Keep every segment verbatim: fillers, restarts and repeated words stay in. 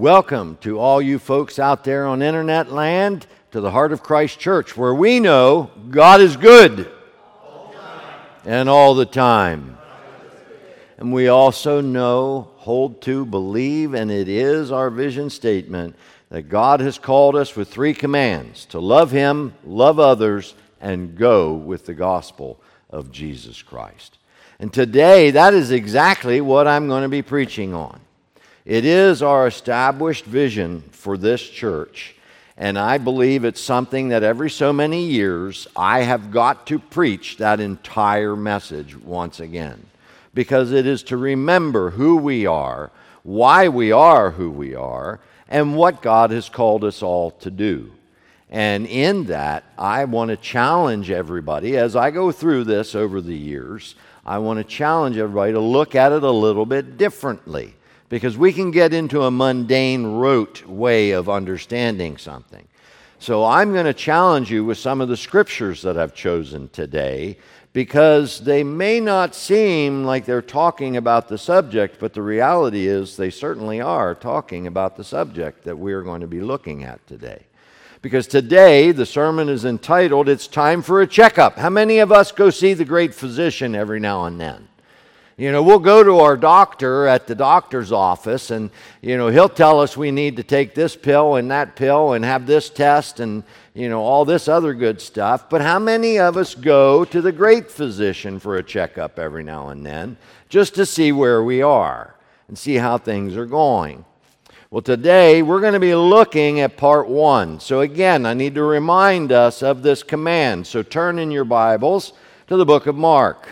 Welcome to all you folks out there on internet land to the Heart of Christ Church, where we know God is good all and all the time. And we also know, hold to, believe, and it is our vision statement that God has called us with three commands: to love Him, love others, and go with the gospel of Jesus Christ. And today, that is exactly what I'm going to be preaching on. It is our established vision for this church, and I believe it's something that every so many years I have got to preach that entire message once again, because it is to remember who we are, why we are who we are, and what God has called us all to do. And in that, I want to challenge everybody, as I go through this over the years, I want to challenge everybody to look at it a little bit differently. Because we can get into a mundane, rote way of understanding something. So I'm going to challenge you with some of the scriptures that I've chosen today, because they may not seem like they're talking about the subject, but the reality is they certainly are talking about the subject that we're going to be looking at today. Because today the sermon is entitled, "It's Time for a Checkup." How many of us go see the great physician every now and then? You know, we'll go to our doctor at the doctor's office, and, you know, he'll tell us we need to take this pill and that pill and have this test and, you know, all this other good stuff. But how many of us go to the great physician for a checkup every now and then just to see where we are and see how things are going? Well, today we're going to be looking at part one. So again, I need to remind us of this command. So turn in your Bibles to the book of Mark.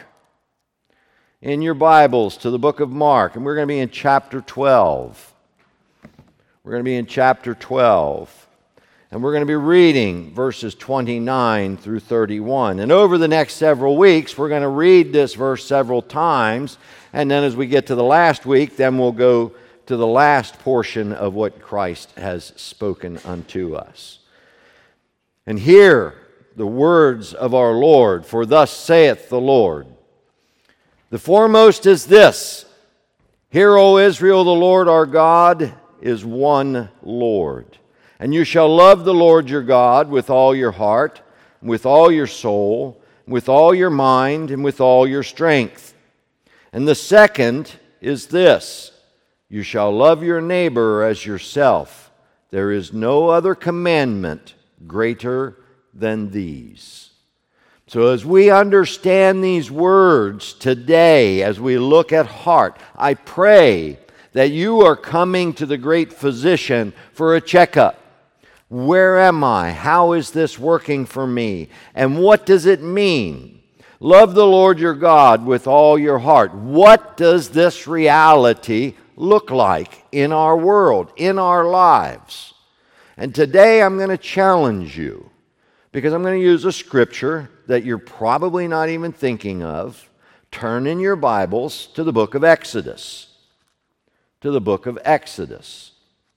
In your Bibles to the book of Mark, and we're going to be in chapter twelve. We're going to be in chapter twelve, and we're going to be reading verses twenty-nine through thirty-one. And over the next several weeks, we're going to read this verse several times, and then as we get to the last week, then we'll go to the last portion of what Christ has spoken unto us. And hear the words of our Lord, for thus saith the Lord. The foremost is this: Hear, O Israel, the Lord our God is one Lord. And you shall love the Lord your God with all your heart, with all your soul, with all your mind, and with all your strength. And the second is this: You shall love your neighbor as yourself. There is no other commandment greater than these. So as we understand these words today, as we look at heart, I pray that you are coming to the great physician for a checkup. Where am I? How is this working for me? And what does it mean? Love the Lord your God with all your heart. What does this reality look like in our world, in our lives? And today I'm going to challenge you, because I'm going to use a scripture that you're probably not even thinking of. Turn in your Bibles to the book of Exodus. To the book of Exodus.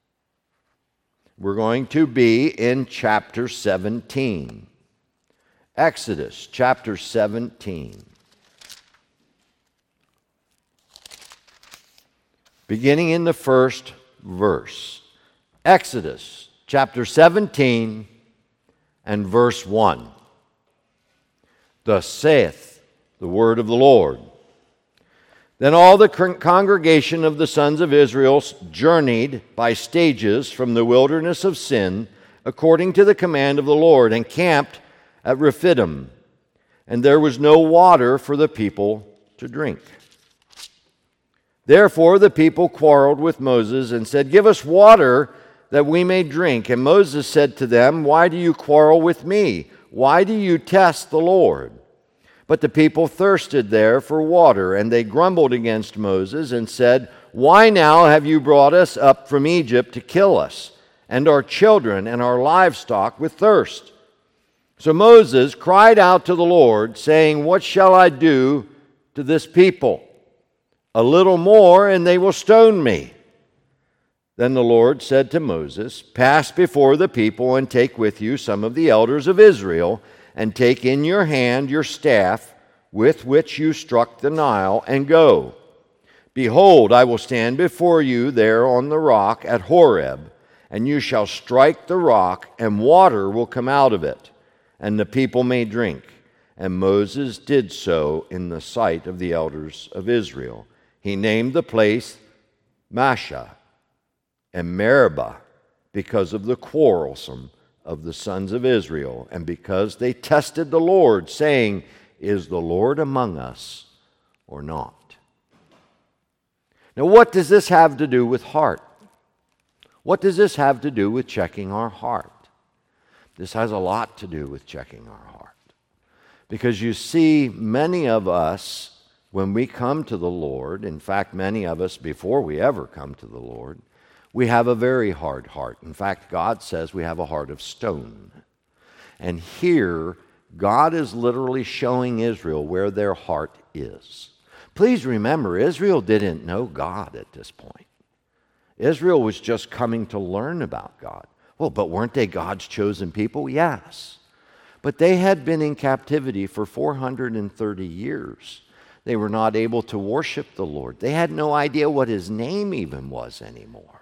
We're going to be in chapter seventeen. Exodus chapter seventeen. Beginning in the first verse. Exodus chapter seventeen and verse one. Thus saith the word of the Lord. Then all the congregation of the sons of Israel journeyed by stages from the wilderness of Sin, according to the command of the Lord, and camped at Rephidim. And there was no water for the people to drink. Therefore the people quarreled with Moses and said, Give us water that we may drink. And Moses said to them, Why do you quarrel with me? Why do you test the Lord? But the people thirsted there for water, and they grumbled against Moses and said, Why now have you brought us up from Egypt to kill us, and our children and our livestock with thirst? So Moses cried out to the Lord, saying, What shall I do to this people? A little more, and they will stone me. Then the Lord said to Moses, Pass before the people and take with you some of the elders of Israel, and take in your hand your staff with which you struck the Nile, and go. Behold, I will stand before you there on the rock at Horeb, and you shall strike the rock, and water will come out of it, and the people may drink. And Moses did so in the sight of the elders of Israel. He named the place Massah and Meribah because of the quarrelsome of the sons of Israel, and because they tested the Lord, saying, Is the Lord among us or not? Now, what does this have to do with heart? What does this have to do with checking our heart? This has a lot to do with checking our heart. Because you see, many of us, when we come to the Lord, in fact, many of us before we ever come to the Lord, we have a very hard heart. In fact, God says we have a heart of stone. And here, God is literally showing Israel where their heart is. Please remember, Israel didn't know God at this point. Israel was just coming to learn about God. Well, but weren't they God's chosen people? Yes. But they had been in captivity for four hundred thirty years. They were not able to worship the Lord. They had no idea what His name even was anymore.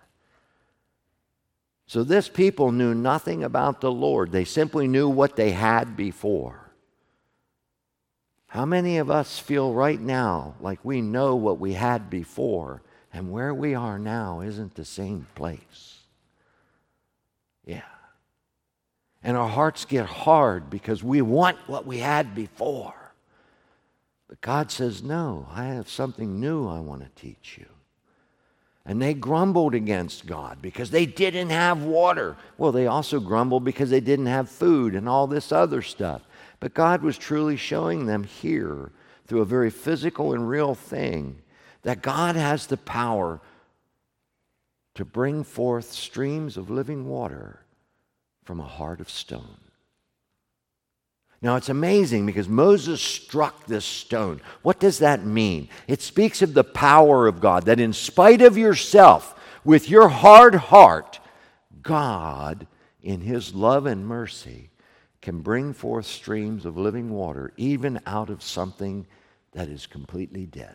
So this people knew nothing about the Lord. They simply knew what they had before. How many of us feel right now like we know what we had before, and where we are now isn't the same place? Yeah. And our hearts get hard because we want what we had before. But God says, no, I have something new I want to teach you. And they grumbled against God because they didn't have water. Well, they also grumbled because they didn't have food and all this other stuff. But God was truly showing them here, through a very physical and real thing, that God has the power to bring forth streams of living water from a heart of stone. Now, it's amazing because Moses struck this stone. What does that mean? It speaks of the power of God, that in spite of yourself, with your hard heart, God, in His love and mercy, can bring forth streams of living water, even out of something that is completely dead.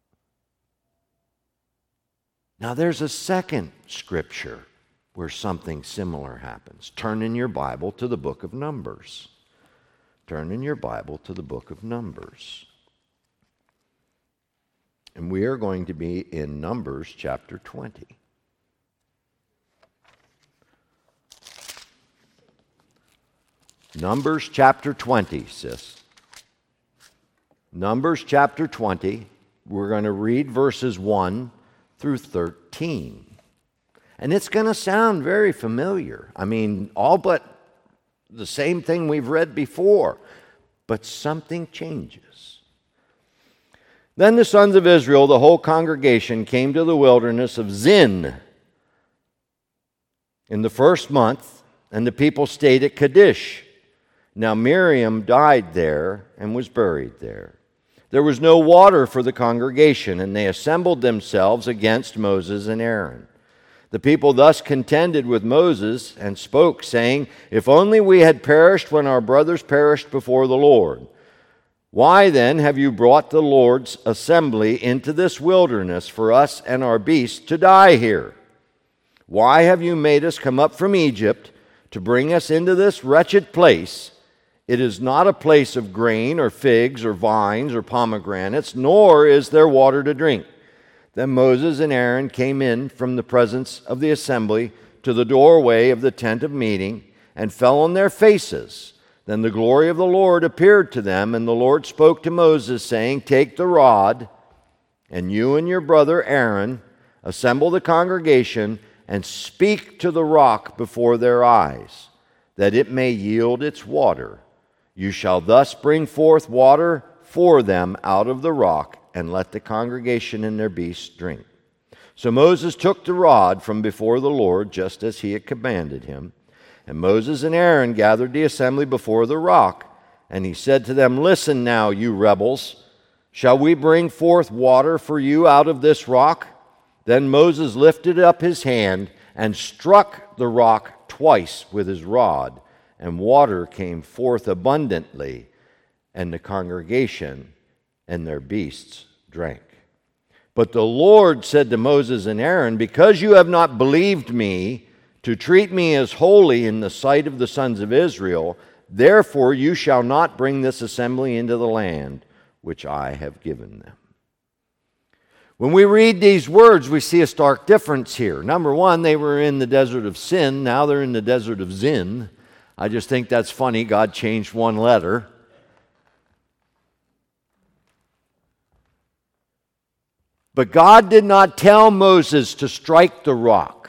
Now, there's a second scripture where something similar happens. Turn in your Bible to the book of Numbers. Turn in your Bible to the book of Numbers. And we are going to be in Numbers chapter twenty. Numbers chapter twenty, sis. Numbers chapter twenty. We're going to read verses one through thirteen. And it's going to sound very familiar. I mean, all but the same thing we've read before. But something changes. Then the sons of Israel, the whole congregation, came to the wilderness of Zin in the first month, and the people stayed at Kadesh. Now Miriam died there and was buried there. There was no water for the congregation, and they assembled themselves against Moses and Aaron. The people thus contended with Moses and spoke, saying, If only we had perished when our brothers perished before the Lord. Why then have you brought the Lord's assembly into this wilderness for us and our beasts to die here? Why have you made us come up from Egypt to bring us into this wretched place? It is not a place of grain or figs or vines or pomegranates, nor is there water to drink. Then Moses and Aaron came in from the presence of the assembly to the doorway of the tent of meeting and fell on their faces. Then the glory of the Lord appeared to them, and the Lord spoke to Moses, saying, Take the rod, and you and your brother Aaron assemble the congregation and speak to the rock before their eyes, that it may yield its water. You shall thus bring forth water for them out of the rock, and let the congregation and their beasts drink. So Moses took the rod from before the Lord, just as he had commanded him. And Moses and Aaron gathered the assembly before the rock, and he said to them, Listen now, you rebels, shall we bring forth water for you out of this rock? Then Moses lifted up his hand and struck the rock twice with his rod, and water came forth abundantly, and the congregation and their beasts drank. But the Lord said to Moses and Aaron, because you have not believed me to treat me as holy in the sight of the sons of Israel, therefore you shall not bring this assembly into the land which I have given them. When we read these words, we see a stark difference here. Number one, they were in the desert of sin. Now they're in the desert of Zin. I just think that's funny. God changed one letter. But God did not tell Moses to strike the rock.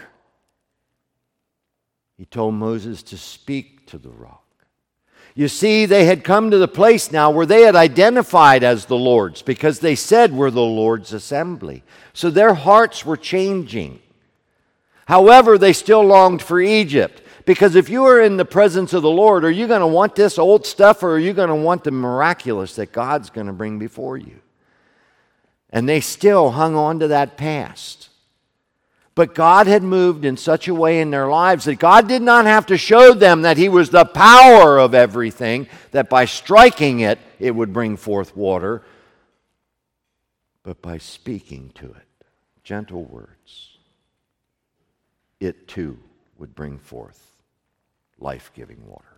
He told Moses to speak to the rock. You see, they had come to the place now where they had identified as the Lord's because they said we're the Lord's assembly. So their hearts were changing. However, they still longed for Egypt. Because if you are in the presence of the Lord, are you going to want this old stuff or are you going to want the miraculous that God's going to bring before you? And they still hung on to that past. But God had moved in such a way in their lives that God did not have to show them that He was the power of everything, that by striking it, it would bring forth water, but by speaking to it, gentle words, it too would bring forth life-giving water.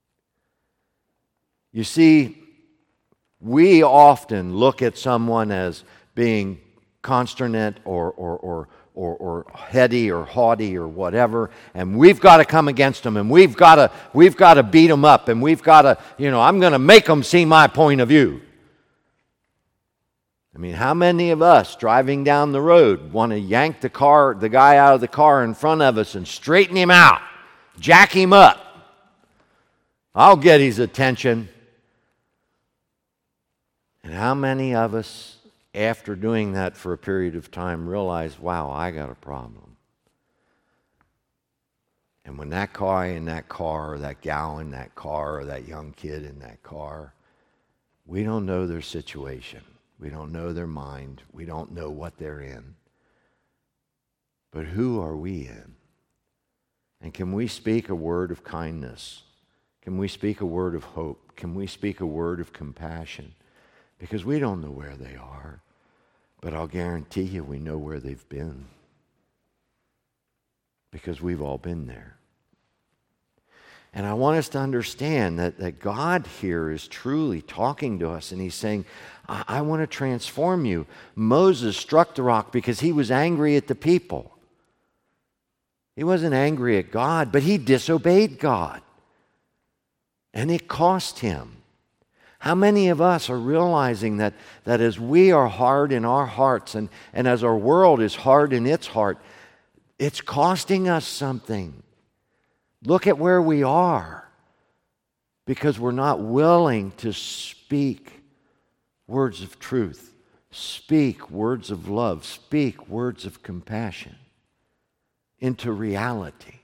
You see, we often look at someone as being consternate or, or, or Or, or heady or haughty or whatever, and we've got to come against them, and we've got to we've got to beat them up, and we've got to, you know, I'm going to make them see my point of view. I mean, how many of us driving down the road want to yank the car, the guy out of the car in front of us and straighten him out, jack him up? I'll get his attention. And how many of us, after doing that for a period of time, realize, wow, I got a problem. And when that guy in that car, or that gal in that car, or that young kid in that car, we don't know their situation. We don't know their mind. We don't know what they're in. But who are we in? And can we speak a word of kindness? Can we speak a word of hope? Can we speak a word of compassion? Because we don't know where they are. But I'll guarantee you we know where they've been. Because we've all been there. And I want us to understand that, that God here is truly talking to us. And He's saying, I, I want to transform you. Moses struck the rock because he was angry at the people. He wasn't angry at God, but he disobeyed God. And it cost him. How many of us are realizing that, that as we are hard in our hearts and, and as our world is hard in its heart, it's costing us something? Look at where we are because we're not willing to speak words of truth, speak words of love, speak words of compassion into reality.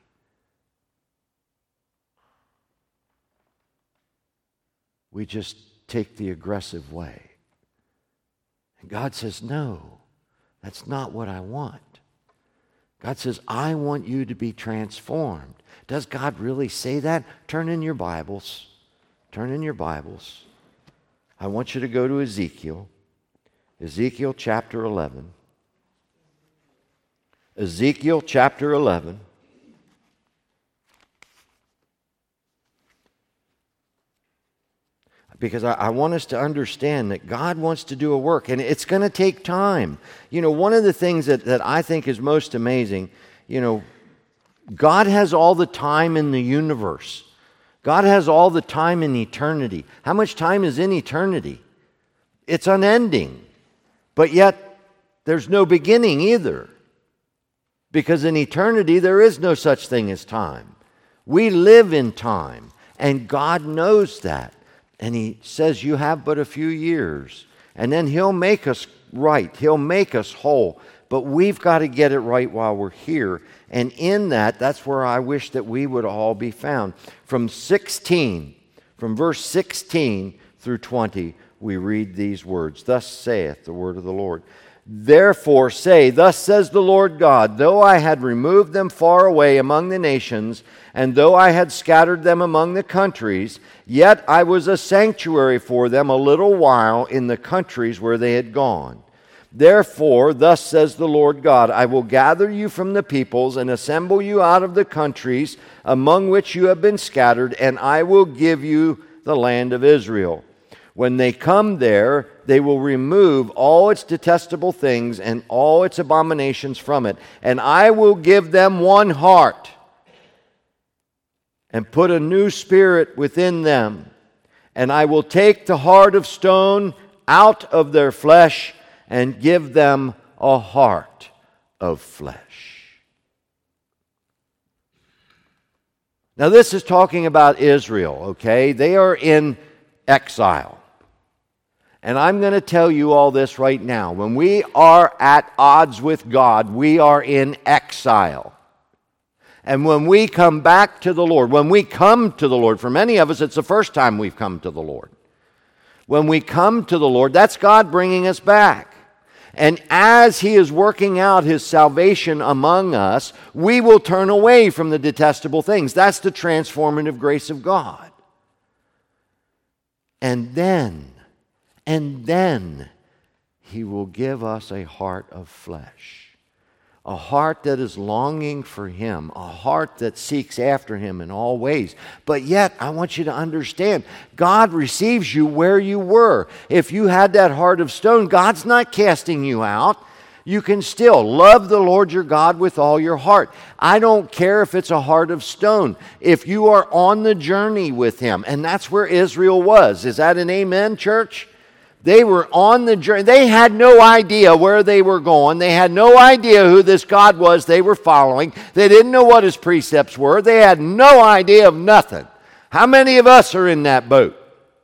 We just take the aggressive way. And God says, no, that's not what I want. God says, I want you to be transformed. Does God really say that? Turn in your Bibles. Turn in your Bibles. I want you to go to Ezekiel. Ezekiel chapter eleven. Ezekiel chapter eleven. Because I, I want us to understand that God wants to do a work, and it's going to take time. You know, one of the things that, that I think is most amazing, you know, God has all the time in the universe. God has all the time in eternity. How much time is in eternity? It's unending. But yet, there's no beginning either. Because in eternity, there is no such thing as time. We live in time, and God knows that. And He says, you have but a few years. And then He'll make us right. He'll make us whole. But we've got to get it right while we're here. And in that, that's where I wish that we would all be found. From sixteen, from verse sixteen through twenty, we read these words. Thus saith the word of the Lord. Therefore say, thus says the Lord God, though I had removed them far away among the nations, and though I had scattered them among the countries, yet I was a sanctuary for them a little while in the countries where they had gone. Therefore, thus says the Lord God, I will gather you from the peoples and assemble you out of the countries among which you have been scattered, and I will give you the land of Israel. When they come there, they will remove all its detestable things and all its abominations from it, and I will give them one heart and put a new spirit within them, and I will take the heart of stone out of their flesh and give them a heart of flesh. Now, this is talking about Israel, okay? They are in exile. And I'm going to tell you all this right now. When we are at odds with God, we are in exile. And when we come back to the Lord, when we come to the Lord, for many of us, it's the first time we've come to the Lord. When we come to the Lord, that's God bringing us back. And as He is working out His salvation among us, we will turn away from the detestable things. That's the transformative grace of God. And then, and then, He will give us a heart of flesh. A heart that is longing for Him, a heart that seeks after Him in all ways. But yet, I want you to understand, God receives you where you were. If you had that heart of stone, God's not casting you out. You can still love the Lord your God with all your heart. I don't care if it's a heart of stone. If you are on the journey with Him, and that's where Israel was. Is that an amen, church? They were on the journey. They had no idea where they were going. They had no idea who this God was they were following. They didn't know what His precepts were. They had no idea of nothing. How many of us are in that boat?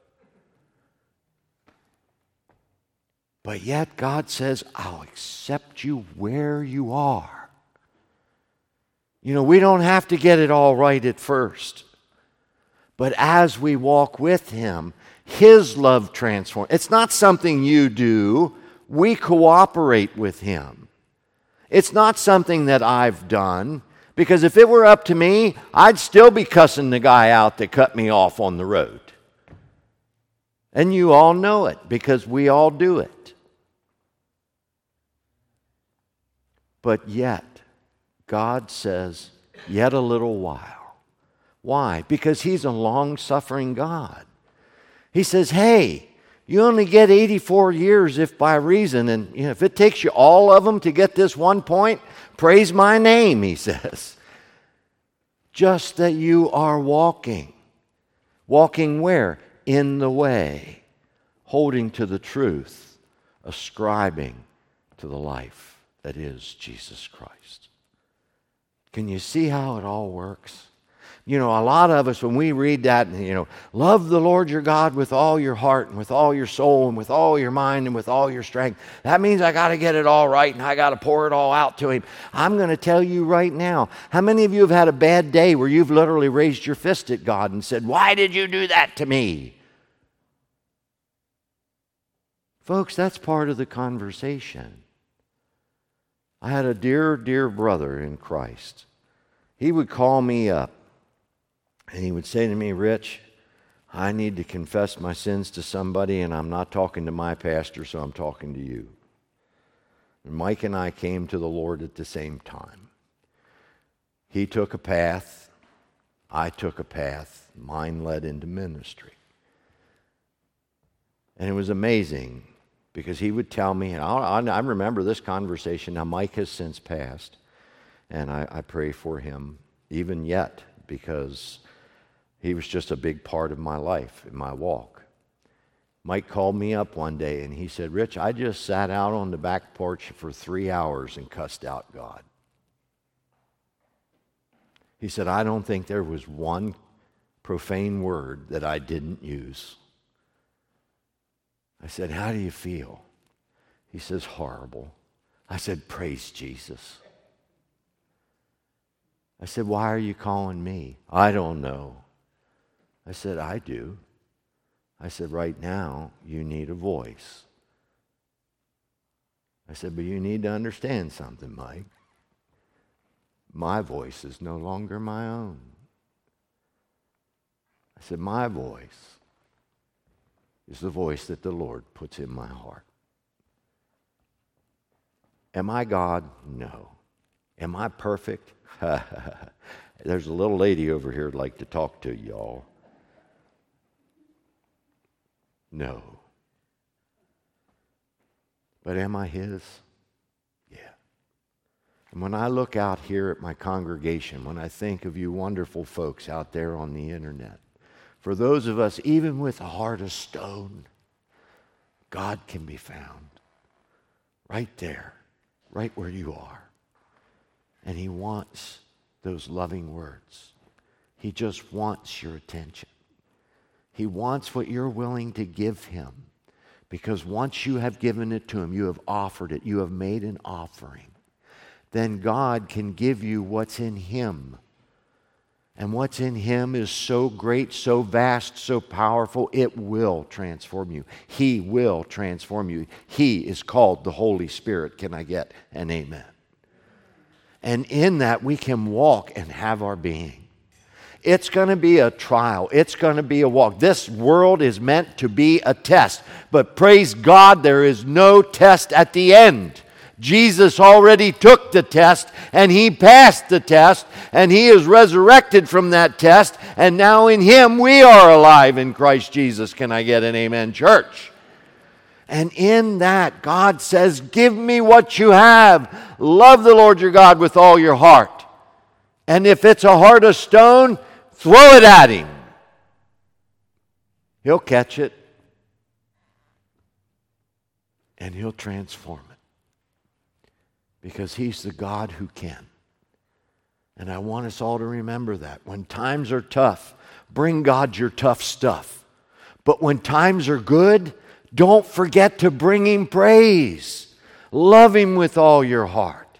But yet God says, I'll accept you where you are. You know, we don't have to get it all right at first. But as we walk with Him, His love transforms. It's not something you do. We cooperate with Him. It's not something that I've done. Because if it were up to me, I'd still be cussing the guy out that cut me off on the road. And you all know it because we all do it. But yet, God says, yet a little while. Why? Because He's a long-suffering God. He says, hey, you only get eighty-four years if by reason, and you know, if it takes you all of them to get this one point, praise my name, He says. Just that you are walking. Walking where? In the way. Holding to the truth. Ascribing to the life that is Jesus Christ. Can you see how it all works? You know, a lot of us, when we read that, you know, love the Lord your God with all your heart and with all your soul and with all your mind and with all your strength. That means I got to get it all right and I got to pour it all out to Him. I'm going to tell you right now, how many of you have had a bad day where you've literally raised your fist at God and said, why did you do that to me? Folks, that's part of the conversation. I had a dear, dear brother in Christ. He would call me up. And he would say to me, Rich, I need to confess my sins to somebody, and I'm not talking to my pastor, so I'm talking to you. And Mike and I came to the Lord at the same time. He took a path, I took a path, mine led into ministry. And it was amazing, because he would tell me, and I, I remember this conversation. Now, Mike has since passed, and I, I pray for him even yet, because he was just a big part of my life, in my walk. Mike called me up one day and he said, Rich, I just sat out on the back porch for three hours and cussed out God. He said, I don't think there was one profane word that I didn't use. I said, how do you feel? He says, horrible. I said, praise Jesus. I said, why are you calling me? I don't know. I said, I do. I said, right now, you need a voice. I said, but you need to understand something, Mike. My voice is no longer my own. I said, my voice is the voice that the Lord puts in my heart. Am I God? No. Am I perfect? There's a little lady over here who'd like to talk to y'all. No. But am I His? Yeah. And when I look out here at my congregation, when I think of you wonderful folks out there on the internet, for those of us, even with a heart of stone, God can be found right there, right where you are. And He wants those loving words. He just wants your attention. He wants what you're willing to give Him. Because once you have given it to Him, you have offered it, you have made an offering, then God can give you what's in Him. And what's in Him is so great, so vast, so powerful, it will transform you. He will transform you. He is called the Holy Spirit. Can I get an amen? And in that we can walk and have our being. It's going to be a trial. It's going to be a walk. This world is meant to be a test. But praise God, there is no test at the end. Jesus already took the test, and He passed the test, and He is resurrected from that test, and now in Him we are alive in Christ Jesus. Can I get an amen, church? And in that, God says, give me what you have. Love the Lord your God with all your heart. And if it's a heart of stone, throw it at Him. He'll catch it, and He'll transform it. Because He's the God who can. And I want us all to remember that. When times are tough, bring God your tough stuff. But when times are good, don't forget to bring Him praise. Love Him with all your heart.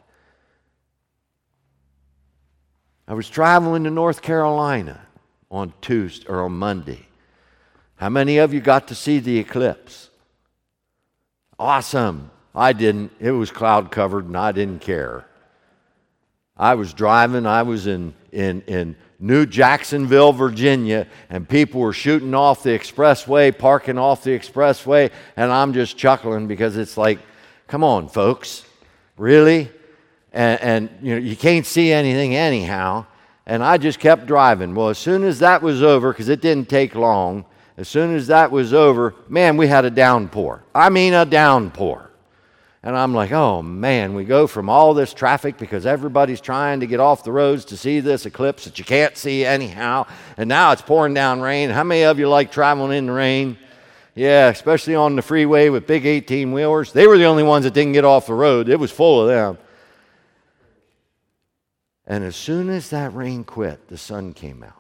I was traveling to North Carolina on Tuesday or on Monday. How many of you got to see the eclipse? Awesome. I didn't. It was cloud covered and I didn't care. I was driving. I was in, in, in New Jacksonville, Virginia, and people were shooting off the expressway, parking off the expressway, and I'm just chuckling because it's like, come on, folks. Really? And, and you know, you can't see anything anyhow. And I just kept driving. Well, as soon as that was over, because it didn't take long, as soon as that was over, man, we had a downpour. I mean a downpour. And I'm like, oh man, we go from all this traffic because everybody's trying to get off the roads to see this eclipse that you can't see anyhow. And now it's pouring down rain. How many of you like traveling in the rain? Yeah, especially on the freeway with big eighteen-wheelers. They were the only ones that didn't get off the road. It was full of them. And as soon as that rain quit, the sun came out.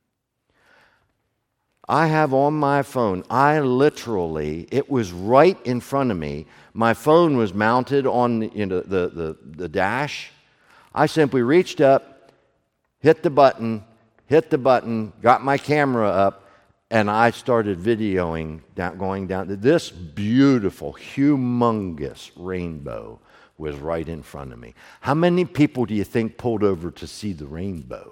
I have on my phone, I literally, it was right in front of me. My phone was mounted on the, you know, the, the, the dash. I simply reached up, hit the button, hit the button, got my camera up, and I started videoing down, going down. This beautiful, humongous rainbow was right in front of me. How many people do you think pulled over to see the rainbow?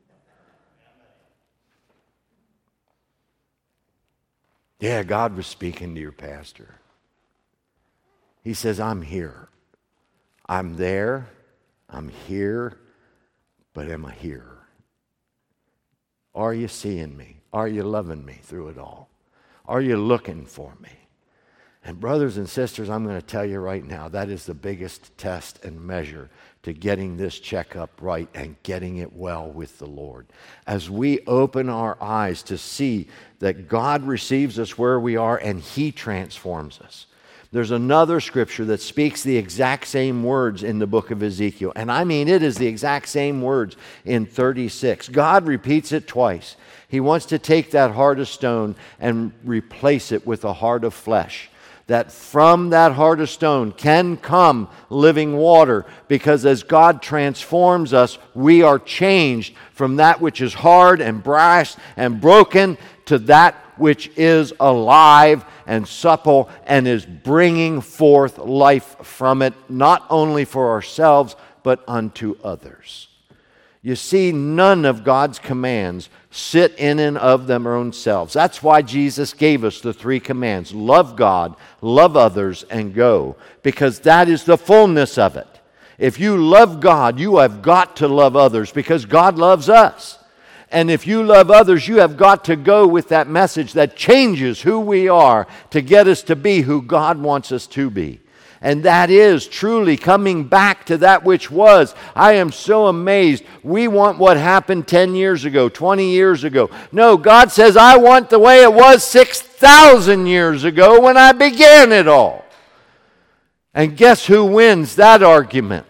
Yeah, God was speaking to your pastor. He says, I'm here. I'm there. I'm here. But am I here? Are you seeing me? Are you loving me through it all? Are you looking for me? And brothers and sisters, I'm going to tell you right now, that is the biggest test and measure to getting this checkup right and getting it well with the Lord. As we open our eyes to see that God receives us where we are and He transforms us. There's another scripture that speaks the exact same words in the book of Ezekiel. And I mean, it is the exact same words in thirty-six. God repeats it twice. He wants to take that heart of stone and replace it with a heart of flesh. That from that heart of stone can come living water, because as God transforms us, we are changed from that which is hard and brass and broken to that which is alive and supple and is bringing forth life from it, not only for ourselves, but unto others. You see, none of God's commands sit in and of them themselves. That's why Jesus gave us the three commands. Love God, love others, and go. Because that is the fullness of it. If you love God, you have got to love others because God loves us. And if you love others, you have got to go with that message that changes who we are to get us to be who God wants us to be. And that is truly coming back to that which was. I am so amazed. We want what happened ten years ago, twenty years ago. No, God says, I want the way it was six thousand years ago when I began it all. And guess who wins that argument?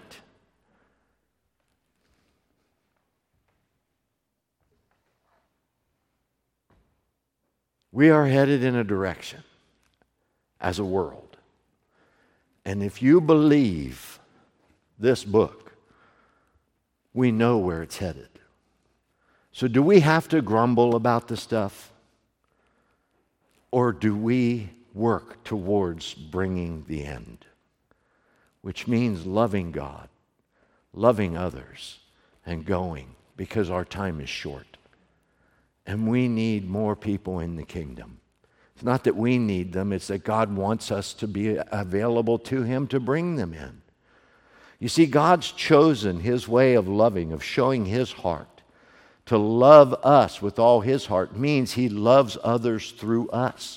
We are headed in a direction as a world. And if you believe this book, we know where it's headed. So do we have to grumble about the stuff? Or do we work towards bringing the end? Which means loving God, loving others, and going, because our time is short. And we need more people in the kingdom. It's not that we need them, it's that God wants us to be available to Him to bring them in. You see, God's chosen His way of loving, of showing His heart. To love us with all His heart means He loves others through us.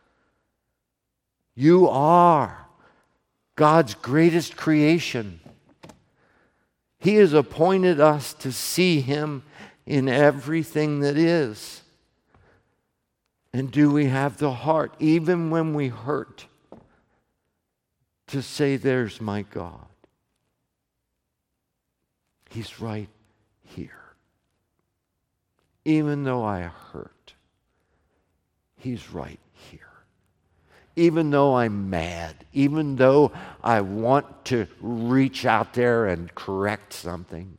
You are God's greatest creation. He has appointed us to see Him in everything that is. And do we have the heart, even when we hurt, to say, there's my God. He's right here. Even though I hurt, He's right here. Even though I'm mad, even though I want to reach out there and correct something,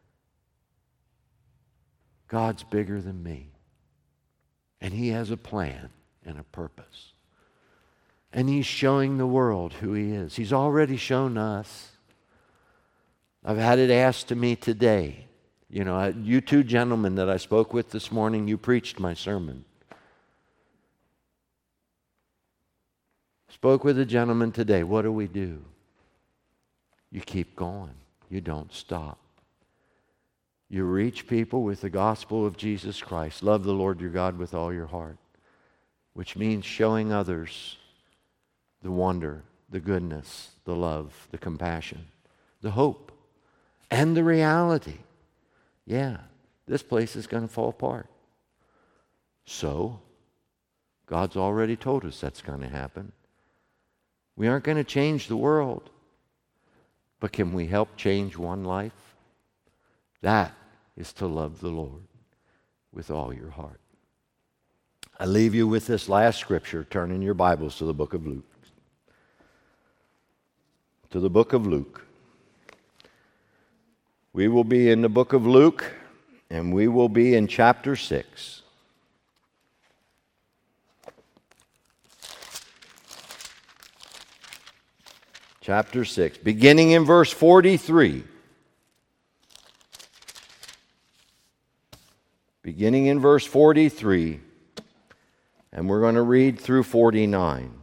God's bigger than me. And He has a plan and a purpose. And He's showing the world who He is. He's already shown us. I've had it asked to me today. You know, you two gentlemen that I spoke with this morning, you preached my sermon. Spoke with a gentleman today. What do we do? You keep going. You don't stop. You reach people with the gospel of Jesus Christ. Love the Lord your God with all your heart, which means showing others the wonder, the goodness, the love, the compassion, the hope, and the reality. Yeah, this place is going to fall apart. So, God's already told us that's going to happen. We aren't going to change the world, but can we help change one life? That is to love the Lord with all your heart. I leave you with this last scripture. Turn in your Bibles to the book of Luke. To the book of Luke. We will be in the book of Luke, and we will be in chapter six. Chapter six, beginning in verse forty-three. Beginning in verse forty-three, and we're going to read through forty-nine.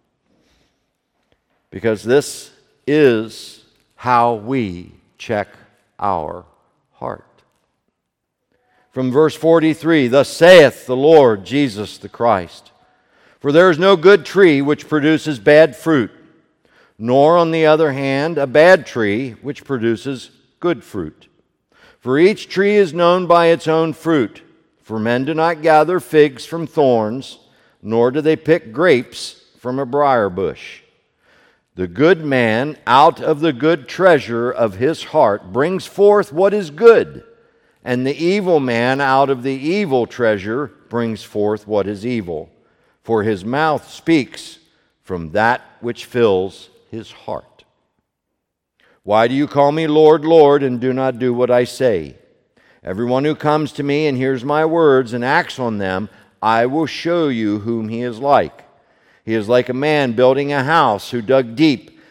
Because this is how we check our heart. From verse forty-three, thus saith the Lord Jesus the Christ, for there is no good tree which produces bad fruit, nor on the other hand a bad tree which produces good fruit. For each tree is known by its own fruit. For men do not gather figs from thorns, nor do they pick grapes from a briar bush. The good man out of the good treasure of his heart brings forth what is good, and the evil man out of the evil treasure brings forth what is evil. For his mouth speaks from that which fills his heart. Why do you call me Lord, Lord, and do not do what I say? Everyone who comes to me and hears my words and acts on them, I will show you whom he is like. He is like a man building a house who dug deep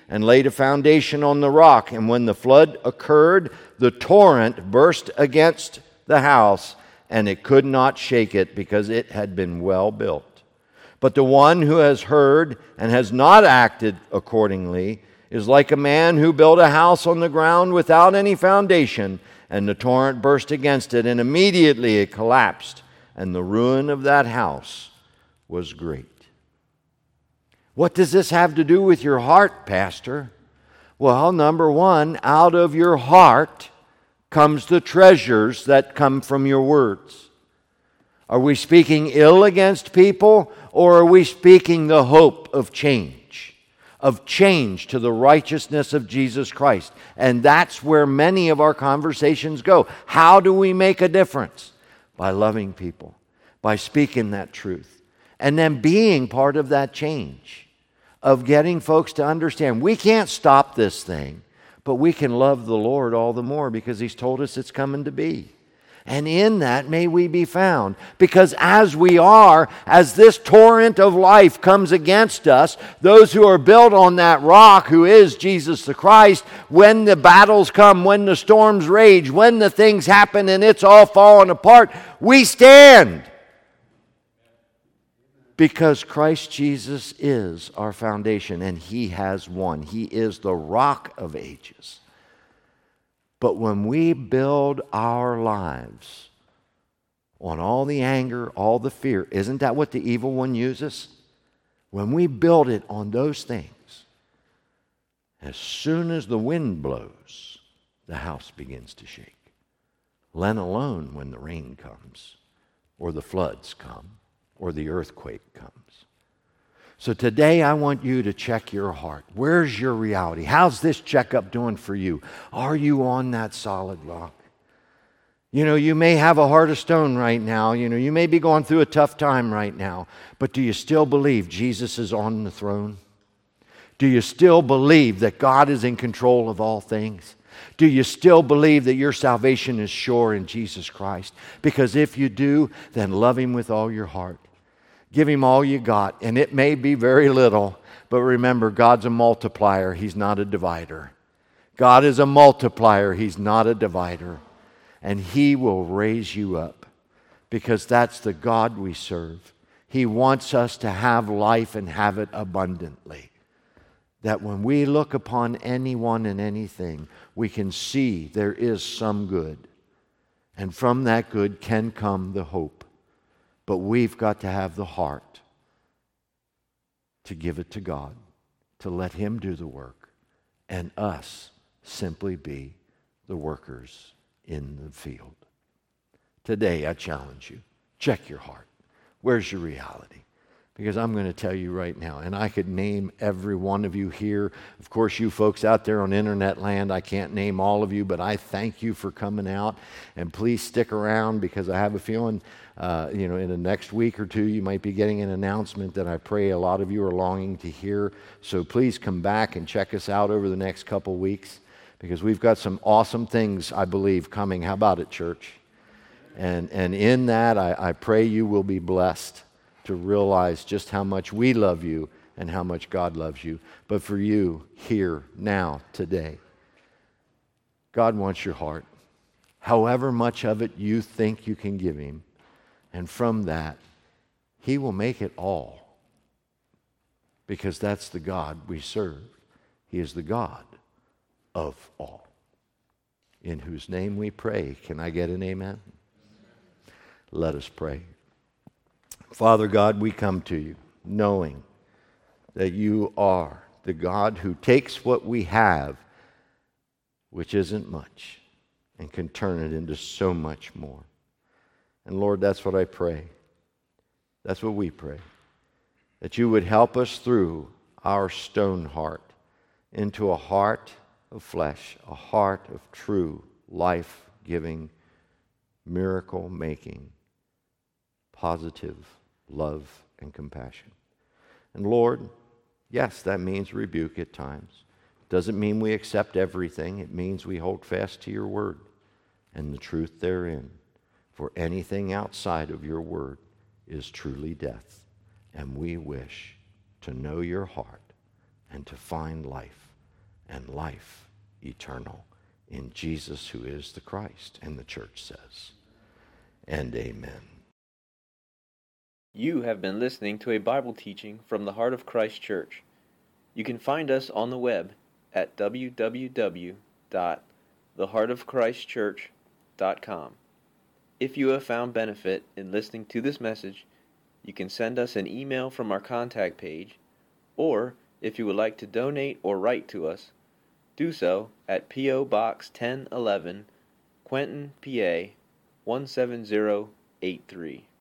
and laid a foundation on the rock. And when the flood occurred, the torrent burst against the house, and it could not shake it because it had been well built. But the one who has heard and has not acted accordingly is like a man who built a house on the ground without any foundation, and the torrent burst against it, and immediately it collapsed, and the ruin of that house was great. What does this have to do with your heart, Pastor? Well, number one, out of your heart comes the treasures that come from your words. Are we speaking ill against people, or are we speaking the hope of change, of change to the righteousness of Jesus Christ? And that's where many of our conversations go. How do we make a difference? By loving people, by speaking that truth, and then being part of that change, of getting folks to understand we can't stop this thing, but we can love the Lord all the more because He's told us it's coming to be. And in that may we be found. Because as we are, as this torrent of life comes against us, those who are built on that rock, who is Jesus the Christ, when the battles come, when the storms rage, when the things happen and it's all falling apart, we stand. Because Christ Jesus is our foundation, and He has won. He is the rock of ages. But when we build our lives on all the anger, all the fear, isn't that what the evil one uses? When we build it on those things, as soon as the wind blows, the house begins to shake. Let alone when the rain comes, or the floods come, or the earthquake comes. So today I want you to check your heart. Where's your reality? How's this checkup doing for you? Are you on that solid rock? You know, you may have a heart of stone right now. You know, you may be going through a tough time right now. But do you still believe Jesus is on the throne? Do you still believe that God is in control of all things? Do you still believe that your salvation is sure in Jesus Christ? Because if you do, then love Him with all your heart. Give Him all you got, and it may be very little, but remember, God's a multiplier. He's not a divider. God is a multiplier. He's not a divider. And He will raise you up because that's the God we serve. He wants us to have life and have it abundantly. That when we look upon anyone and anything, we can see there is some good. And from that good can come the hope. But we've got to have the heart to give it to God, to let Him do the work, and us simply be the workers in the field. Today, I challenge you, check your heart. Where's your reality? Because I'm going to tell you right now, and I could name every one of you here. Of course, you folks out there on internet land, I can't name all of you, but I thank you for coming out. And please stick around because I have a feeling, uh, you know, in the next week or two, you might be getting an announcement that I pray a lot of you are longing to hear. So please come back and check us out over the next couple weeks because we've got some awesome things, I believe, coming. How about it, church? And, and in that, I, I pray you will be blessed to realize just how much we love you and how much God loves you. But for you, here, now, today, God wants your heart. However much of it you think you can give Him. And from that, He will make it all. Because that's the God we serve. He is the God of all. In whose name we pray. Can I get an amen? Let us pray. Father God, we come to you knowing that you are the God who takes what we have, which isn't much, and can turn it into so much more. And Lord, that's what I pray. That's what we pray. That you would help us through our stone heart into a heart of flesh, a heart of true, life-giving, miracle-making, positive love and compassion. And Lord, yes, that means rebuke at times. Doesn't mean we accept everything. It means we hold fast to your word and the truth therein. For anything outside of your word is truly death. And we wish to know your heart and to find life and life eternal in Jesus, who is the Christ. And the church says, and amen. You have been listening to a Bible teaching from the Heart of Christ Church. You can find us on the web at w w w dot the heart of christ church dot com. If you have found benefit in listening to this message, you can send us an email from our contact page, or if you would like to donate or write to us, do so at P O Box ten eleven, Quentin, P A one seven zero eight three.